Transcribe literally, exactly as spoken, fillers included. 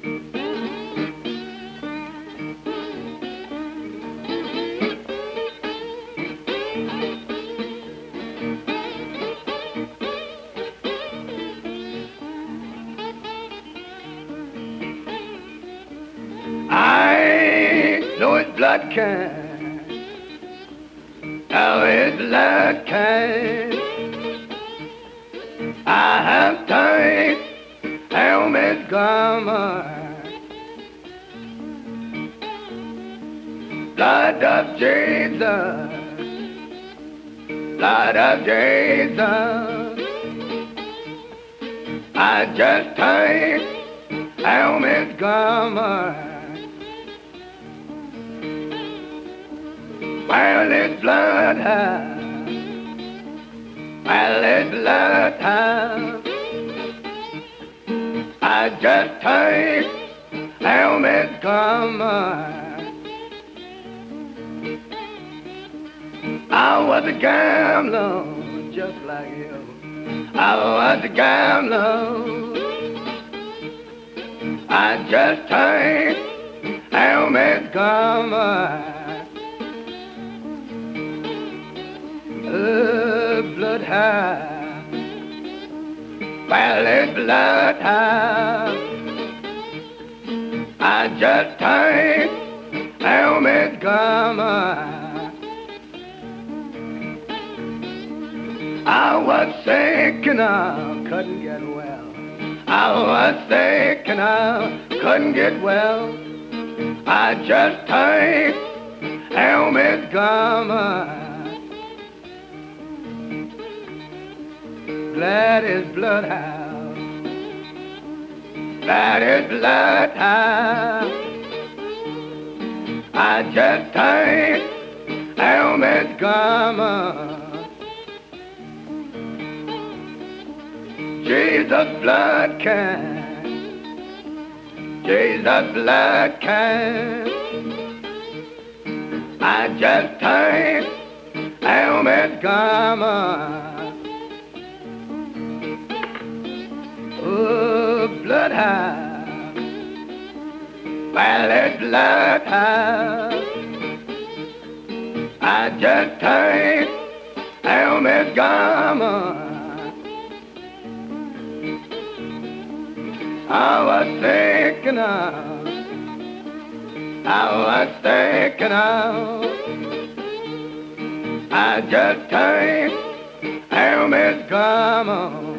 I know it's blood kind, oh, it's blood kind. I have tight helmet garment, blood of Jesus, blood of Jesus. I just tight helmet garment. Well, it's bloodhound. Well, it's bloodhound. I just take helmet garment. I was a gambler, just like you. I was a gambler. I just take helmet garment. Uh, bloodhound, well, it's bloodhound. I just take helmet garment. I was sick and I couldn't get well. I was sick and I couldn't get well. I just take helmet garment. Glad is bloodhound, glad is bloodhound. I just take helmet garment. Jesus blood kind, Jesus blood kind. I just take helmet garment. Oh, bloodhound, well, it's bloodhound. I just take helmet garment. I was sick and out, I was sick and out. I just take helmet garment.